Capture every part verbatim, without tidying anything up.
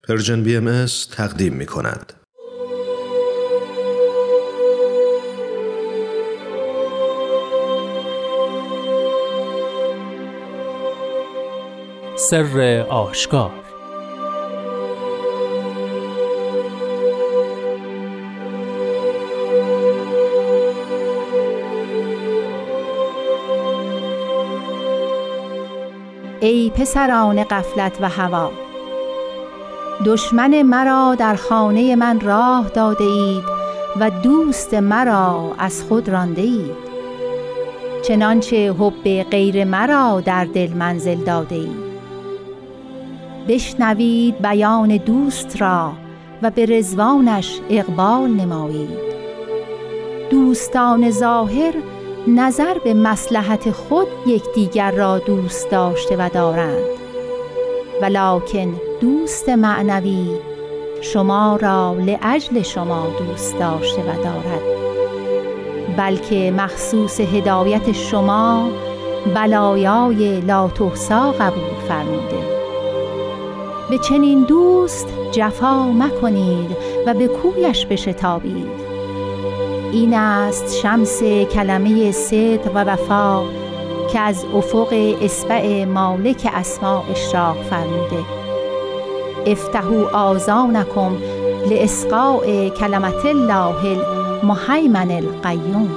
پرژن بی ام اس تقدیم می کند. سر آشکار. ای پسران غفلت و هوی، دشمن مرا در خانه من راه داده اید و دوست مرا از خود رانده اید. چنانچه حب غیر مرا در دل منزل داده اید. بشنوید بیان دوست را و به رضوانش اقبال نمایید. دوستان ظاهر نظر به مصلحت خود یکدیگر را دوست داشته و دارند، ولکن دوست معنوی شما را لأجل شما دوست داشته و دارد، بلکه مخصوص هدایت شما بلایای لا تحصی قبول فرموده. به چنین دوست جفا مکنید و به کویش بشتابید. این است شمس کلمه صدق و وفا که از افق اصبع مالک اسما اشراق فرموده. افتحوا آذانکم لإصغاء کلمة الله المهیمن القیوم.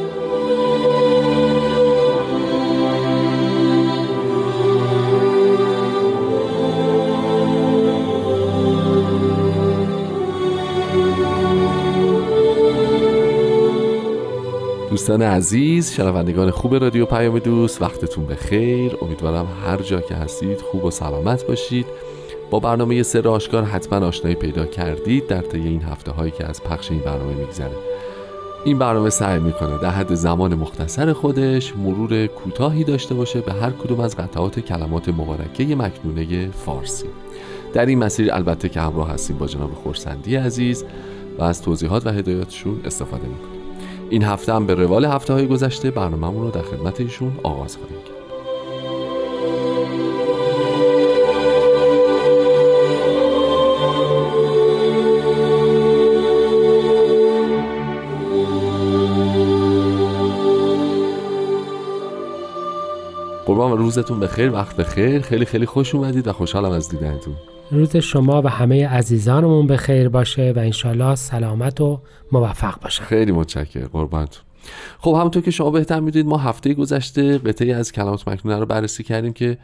دوستان عزیز، شنوندگان خوب رادیو پیام دوست، وقتتون بخیر. امیدوارم هر جا که هستید خوب و سلامت باشید. با برنامه سر آشکار حتما آشنایی پیدا کردید در طی این هفته هایی که از پخش این برنامه میگذره. این برنامه سعی میکنه در حد زمان مختصر خودش مرور کوتاهی داشته باشه به هر کدوم از قطعات کلمات مبارکه مکنونه فارسی. در این مسیر البته که همراه هستیم با جناب خورسندی عزیز و از توضیحات و هدایاتشون استفاده میکنیم. این هفته هم به روال هفته های گذشته برنامه‌مون رو در خدمت ایشون آغاز خواهیم کرد. قربان روزتون بخیر، وقت بخیر. خیلی خیلی خوش اومدید و خوشحالم از دیدنتون. روز شما و همه عزیزانمون بخیر باشه و انشالله سلامت و موفق باشه. خیلی متشکرم قربانتون. خب همونطور که شما بهتر میدونید ما هفته گذشته قطعی از کلمات مکنونه رو بررسی کردیم که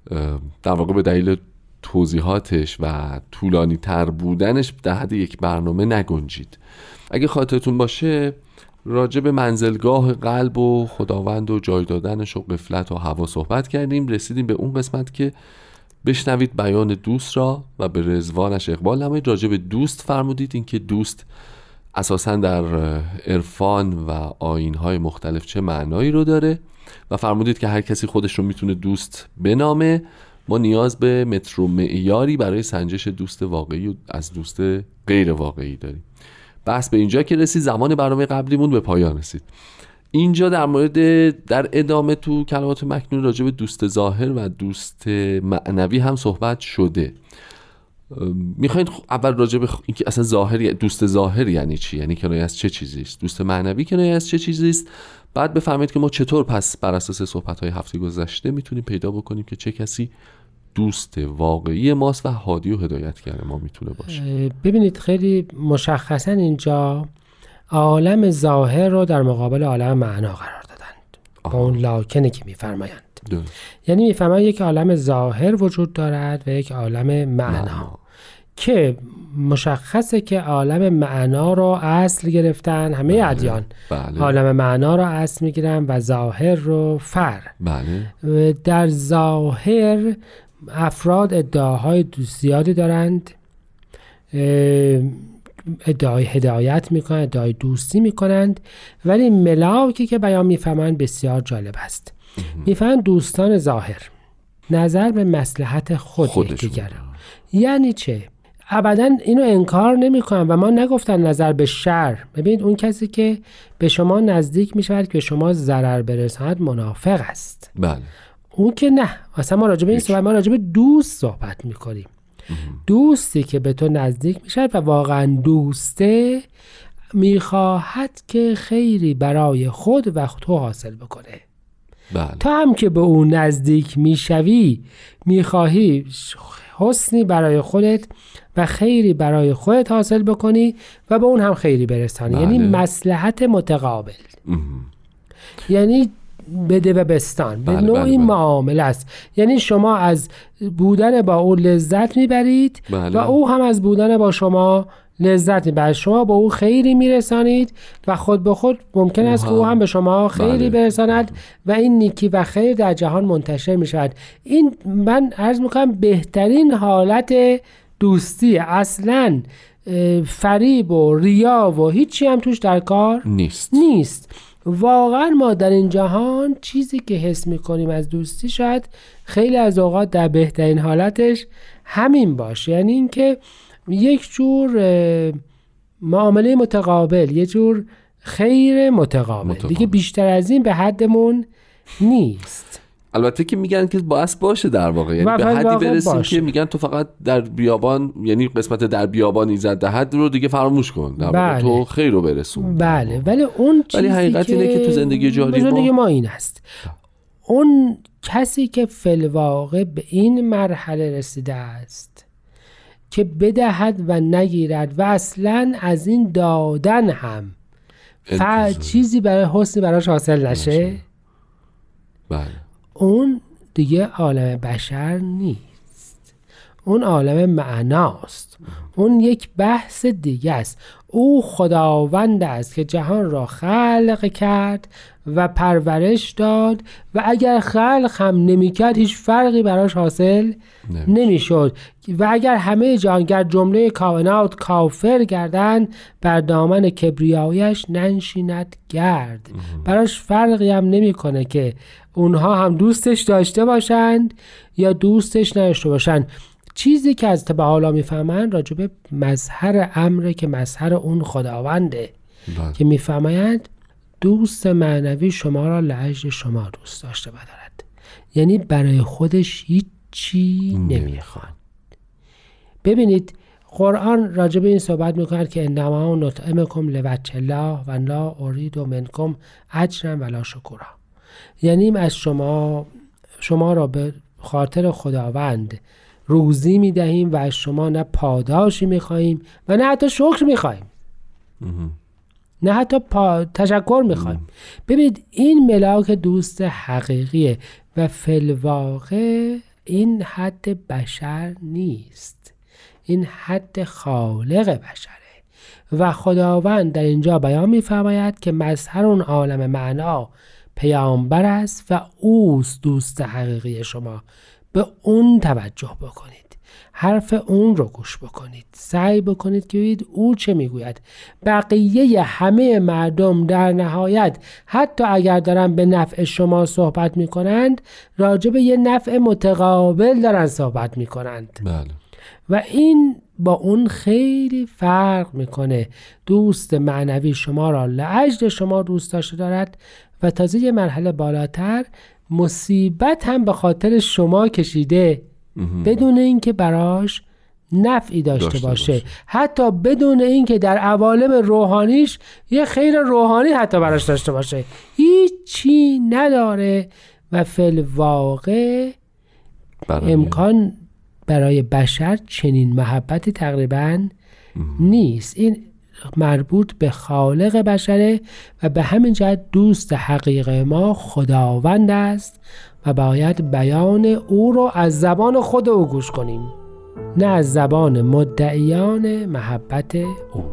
در واقع به دلیل توضیحاتش و طولانی تر بودنش در حد یک برنامه نگنجید. اگه خاطرتون باشه راجع به منزلگاه قلب و خداوند و جای دادنش و غفلت و هوا صحبت کردیم. رسیدیم به اون قسمت که بشنوید بیان دوست را و به رضوانش اقبال نمایید. راجع به دوست فرمودید این که دوست اساساً در عرفان و آیین‌های مختلف چه معنایی رو داره و فرمودید که هر کسی خودش رو میتونه دوست بنامه. ما نیاز به متر و معیاری برای سنجش دوست واقعی و از دوست غیر واقعی داریم. بحث به اینجا که رسید زمان برنامه قبلیمون به پایان رسید. اینجا در مورد در ادامه تو کلمات مکنون راجع به دوست ظاهر و دوست معنوی هم صحبت شده. میخواین اول راجع به اینکه اصلا ظاهر دوست ظاهر یعنی چی، یعنی کنایه از چه چیزی است، دوست معنوی کنایه از چه چیزی است، بعد بفهمید که ما چطور پس بر اساس صحبت‌های هفته گذشته میتونیم پیدا بکنیم که چه کسی دوست واقعی ماست و هادی و هدایتگر ما میتونه باشه. ببینید خیلی مشخصا اینجا عالم ظاهر رو در مقابل عالم معنا قرار دادند با اون لاکنه که میفرمایند. یعنی میفرمایند یک عالم ظاهر وجود دارد و یک عالم معنا آه. که مشخصه که عالم معنا رو اصل گرفتن همه بله. ادیان بله. عالم معنا رو اصل میگیرن و ظاهر رو فر. بله. در ظاهر افراد ادعاهای زیادی دارند، ادعای هدایت میکنند، ادعای دوستی میکنند، ولی ملاکی که بیان میفهمند بسیار جالب است. میفهمند دوستان ظاهر نظر به مصلحت خود دیگره. یعنی چه؟ ابدا اینو انکار نمیکنن و ما نگفتن نظر به شر. ببینید اون کسی که به شما نزدیک میشود که به شما ضرر برساند منافق است. بله. اون که نه، اصلا ما راجع به این صحبت، ما راجع به دوست صحبت میکنیم. دوستی که به تو نزدیک میشد و واقعا دوسته میخواهد که خیری برای خود و تو حاصل بکنه. بله. تا هم که به اون نزدیک میشوی میخواهی حسنی برای خودت و خیری برای خودت حاصل بکنی و به اون هم خیری برسانی. بله. یعنی مصلحت متقابل. ام. یعنی بده و بستان. بله، به نوعی بله، بله. معامله است. یعنی شما از بودن با او لذت میبرید بله. و او هم از بودن با شما لذت میبرد. شما با او خیری میرسانید و خود به خود ممکن است که او هم به شما خیری بله. برساند و این نیکی و خیر در جهان منتشر میشود. این من عرض میکنم بهترین حالت دوستی. اصلاً فریب و ریا و هیچی هم توش در کار نیست. نیست. واقعا ما در این جهان چیزی که حس میکنیم از دوستی شاید خیلی از اوقات در بهترین حالتش همین باشه. یعنی این که یک جور معامله متقابل، یک جور خیر متقابل, متقابل. دیگه بیشتر از این به حدمون نیست. البته که میگن که باعث باشه در واقع، یعنی به حدی برسیم باشه. که میگن تو فقط در بیابان، یعنی قسمت در بیابان ایزد دهد رو دیگه فراموش کن، در واقع بله. تو خیر رو برسون. بله، ولی اون چیزی ولی حقیقت که اینه که تو زندگی جاری ما... ما این هست. اون کسی که فی‌الواقع به این مرحله رسیده است که بدهد و نگیرد و اصلا از این دادن هم ف... چیزی برای حسنی براش حاصل نشه، بله، اون دیگه عالم بشر نیست، اون عالم معناست. اون یک بحث دیگه است. او خداوند است که جهان را خلق کرد و پرورش داد و اگر خلق هم نمی کرد هیچ فرقی براش حاصل نمی شد و اگر همه جهانگر جمله کائنات کافر گردن بر دامن کبریایش ننشیند گرد. براش فرقی هم نمی کنه که اونها هم دوستش داشته باشند یا دوستش نداشته باشند. چیزی که از تبع حالا میفهمن راجب مظهر امره که مظهر اون خداونده بله. که میفهمند دوست معنوی شما را لأجل شما دوست داشته و دارد، یعنی برای خودش هیچی نمیخواد. ببینید قرآن راجب این صحبت میکنه که انما نطعمکم لوجه الله و لا ارید منکم اجرا ولا شکورا، یعنی از شما شما را به خاطر خداوند روزی میدهیم و از شما نه پاداشی میخواییم و نه حتی شکر میخواییم، نه حتی پا... تشکر میخواییم. ببینید این ملاک دوست حقیقیه و فی‌الواقع این حد بشر نیست، این حد خالق بشره و خداوند در اینجا بیان میفرماید که مظهر اون عالم معنا پیامبر است و اوست دوست حقیقی شما. به اون توجه بکنید، حرف اون رو گوش بکنید، سعی بکنید که ببینید او چه میگوید. بقیه همه مردم در نهایت حتی اگر دارن به نفع شما صحبت میکنند راجع به یه نفع متقابل دارن صحبت میکنند. بله. و این با اون خیلی فرق میکنه. دوست معنوی شما را لأجل شما دوست داشته دارد و تازه یه مرحله بالاتر مصیبت هم به خاطر شما کشیده بدون اینکه براش نفعی داشته, داشته باشه. باشه حتی بدون اینکه در عوالم روحانیش یه خیر روحانی حتی براش داشته باشه، هیچی نداره و فی‌الواقع امکان برای بشر چنین محبتی تقریبا نیست. این مربوط به خالق بشره و به همین جهت دوست حقیقی ما خداوند است و باید بیان او رو از زبان خود او گوش کنیم، نه از زبان مدعیان محبت او.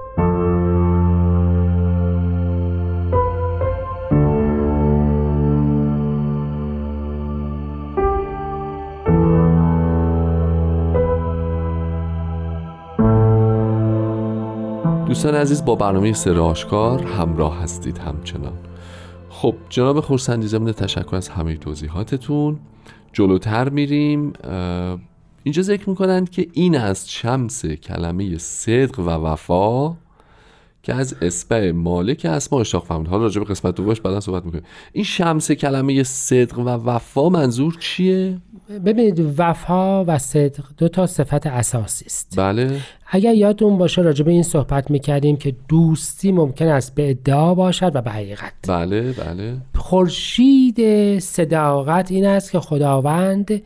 دوستان عزیز، با برنامه سر آشکار همراه هستید همچنان. خب جناب خورسندی، ضمن تشکر از همه توضیحاتتون جلوتر میریم. اینجا ذکر میکنند که این از شمس کلمه صدق و وفا که از اصبع مالک اسما اشتقاق فرمود. حالا راجع به قسمت دومش بعدا صحبت میکنیم. این شمس کلمه صدق و وفا منظور چیه؟ ببینید وفا و صدق دو تا صفت اساسی است. بله. اگر یادتون باشه راجع به این صحبت میکردیم که دوستی ممکن است به ادعا باشد و به حقیقت. بله بله. خورشید صداقت این است که خداوند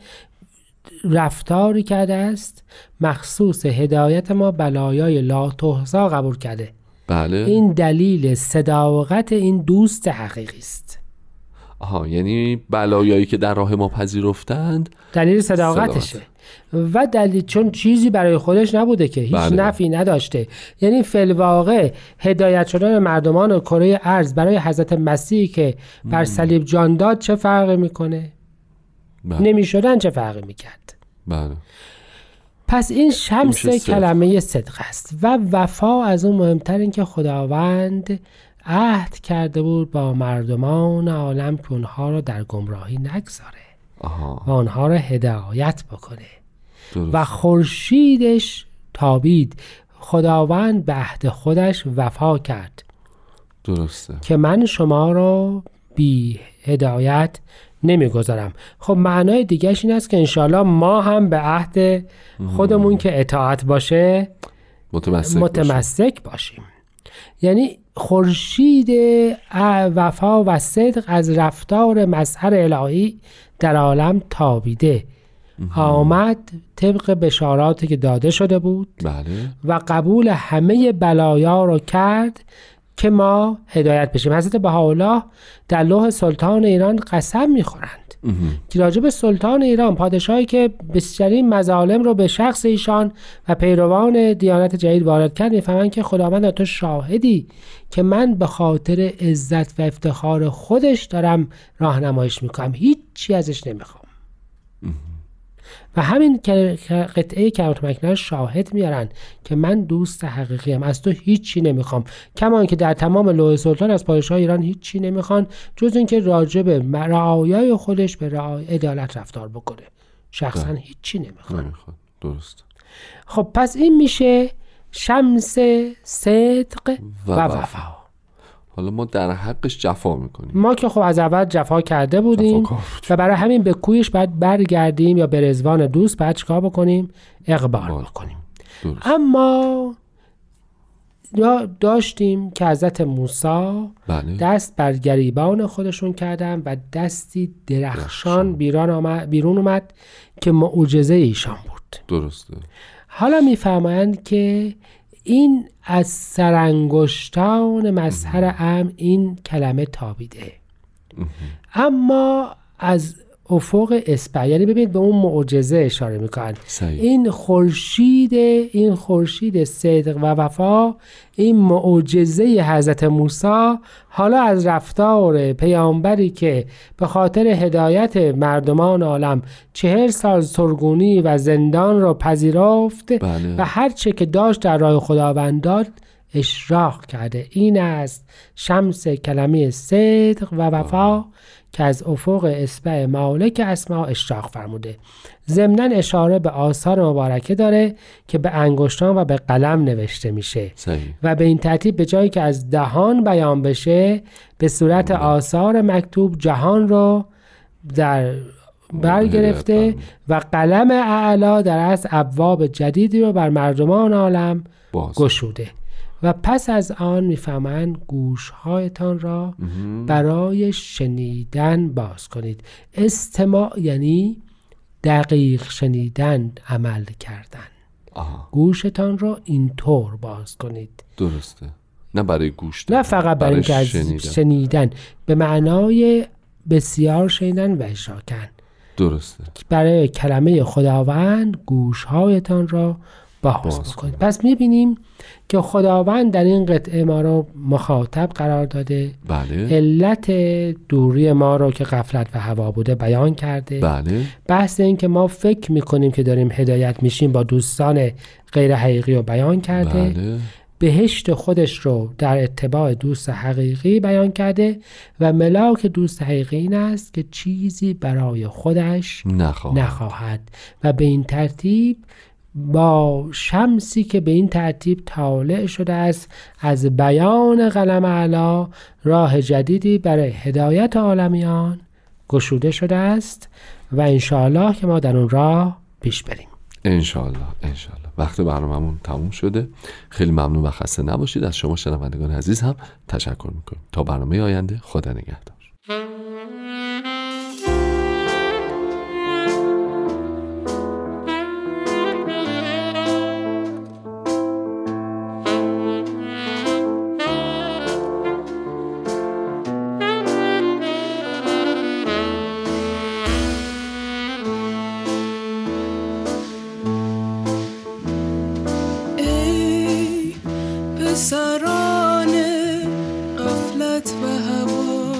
رفتاری کرده است مخصوص هدایت ما بلایای لا تحصی قبول کرده. بله. این دلیل صداقت این دوست حقیقی است. آها، یعنی بلایایی که در راه ما پذیرفتند دلیل صداقتشه و دلیل چون چیزی برای خودش نبوده که هیچ بله. نفعی نداشته. یعنی فی الواقع هدایت شدن مردمان کره ارض برای حضرت مسیحی که بر صلیب جان داد چه فرقی میکنه؟ بله. نمی شدن چه فرقی میکرد؟ بله. پس این شمس کلمه صدق است و وفا از اون مهمتر این که خداوند عهد کرده بود با مردمان عالم که اونها رو در گمراهی نگذاره آها. و اونها رو هدایت بکنه. درست. و خورشیدش تابید. خداوند به عهد خودش وفا کرد. درسته. که من شما رو بی هدایت نمیگذارم. خب معنای دیگهش این است که انشالله ما هم به عهد خودمون که اطاعت باشه متمسک, متمسک باشیم. یعنی خورشید وفا و صدق از رفتار مظهر الهی در عالم تابیده آمد طبق بشاراتی که داده شده بود. بله. و قبول همه بلایا رو کرد که ما هدایت بشیم. حضرت بهاءالله در لوح سلطان ایران قسم میخورند که راجع به سلطان ایران، پادشاهی که بسیارین مظالم رو به شخص ایشان و پیروان دیانت جدید وارد کرد، میفهمند که خداوند تو شاهدی که من به خاطر عزت و افتخار خودش دارم راهنماییش میکنم، هیچی ازش نمیخوام. و همین قطعه کلمات مکنونه شاهد میارن که من دوست حقیقی ام، از تو هیچی نمیخوام. کما که در تمام لوح سلطان از پادشاه ایران هیچی نمیخوان جز اینکه راجع به رعایای خودش به رعای عدالت رفتار بکنه. شخصا هیچی نمیخوان. نمیخوان. درست. خب پس این میشه شمس صدق و, و وفا. حالا ما در حقش جفا میکنیم. ما که خب از اول جفا کرده بودیم و برای همین به کویش باید برگردیم یا به رضوان دوست باید چیکار بکنیم؟ اقبال بکنیم. درست. اما داشتیم که حضرت موسی بله. دست بر گریبان خودشون کردن و دستی درخشان بیرون آمد, بیرون اومد که معجزه ایشان بود. درسته. حالا میفهمند که این از سرانگشتان مظهر امر این کلمه تابیده، اما از افق اصبع، یعنی ببینید به اون معجزه اشاره میکنن. این خورشید این خورشید صدق و وفا، این معجزه حضرت موسی حالا از رفتار پیامبری که به خاطر هدایت مردمان عالم چهل سال سرگونی و زندان را پذیرفت بله. و هر چه که داشت در راه خداوند داد اشراق کرده. این است شمس کلمه صدق و وفا آه. که از افق اصبع مالک اسما اشراق فرموده. ضمناً اشاره به آثار مبارکه داره که به انگشتان و به قلم نوشته میشه صحیح. و به این ترتیب به جایی که از دهان بیان بشه به صورت آثار مکتوب جهان رو در برگرفته و قلم اعلی در از ابواب جدیدی رو بر مردمان عالم گشوده. و پس از آن میفهمند گوشهایتان را برای شنیدن باز کنید. استماع یعنی دقیق شنیدن، عمل کردن. آها. گوشتان را اینطور باز کنید. درسته. نه برای گوش نه فقط برای اینکه از شنیدن. شنیدن به معنای بسیار شنیدن و اشراکن. درسته. برای کلمه خداوند گوشهایتان را باز, باز بکنید. پس میبینیم که خداوند در این قطعه ما رو مخاطب قرار داده. بله. علت دوری ما رو که غفلت و هوا بوده بیان کرده. بله. بحث این که ما فکر میکنیم که داریم هدایت میشیم با دوستان غیر حقیقی رو بیان کرده. بله. بهشت خودش رو در اتباع دوست حقیقی بیان کرده و ملاک دوست حقیقی این است که چیزی برای خودش نخواهد, نخواهد. و به این ترتیب با شمسی که به این ترتیب طالع شده است از بیان قلم اعلی، راه جدیدی برای هدایت عالمیان گشوده شده است و انشاءالله که ما در اون راه پیش بریم. انشاءالله انشاءالله. وقت برنامه‌مون تموم شده. خیلی ممنون و خسته نباشید. از شما شنوندگان عزیز هم تشکر میکنیم. تا برنامه آینده، خدا نگهدار. سران غفلت و هوا،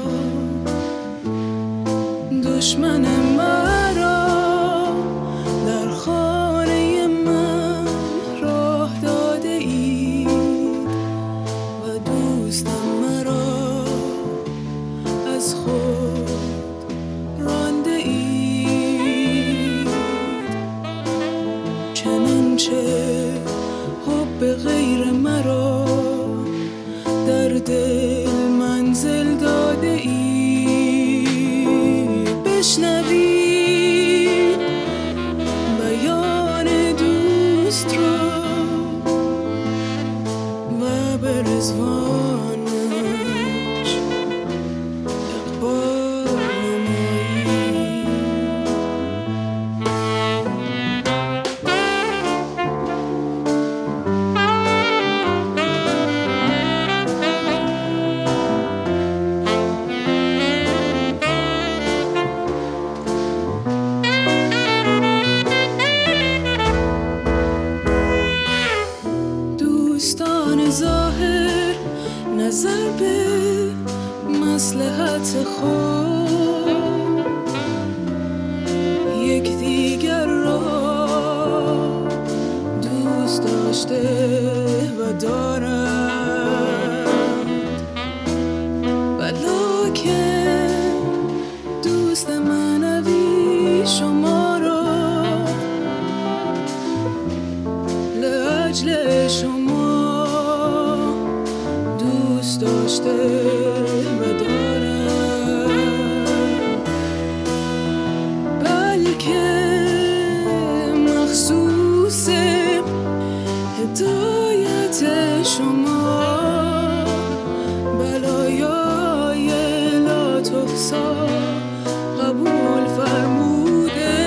دشمن مرا در خانه من راه داده اید و دوستم مرا از خود رانده اید. چنانچه حب غیر مرا در دل منزل داده ای، بشنوی بیان دوست را و به رضوانش اقبال نمایی. دوستان ظاهر نظر به مصلحت خود یک دیگر را دوست داشته و دارند، ولکن دوست معنوی شما را لاجل شما دوست داشته و دارم، بلکه مخصوص هدایت شما بلایای لا تحصی قبول فرموده.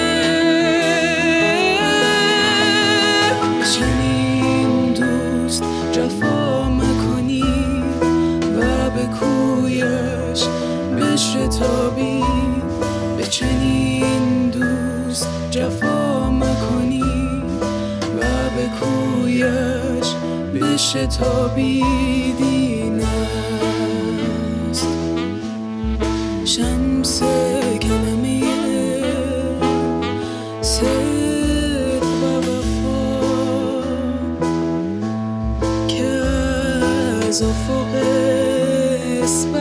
چنین دوست جفا مکنی و به کویش بشتابی، به چنین دوست جفا مکنی و به کویش بشتابی. دین است شمس کلمه صدق و وفا که از افق اسم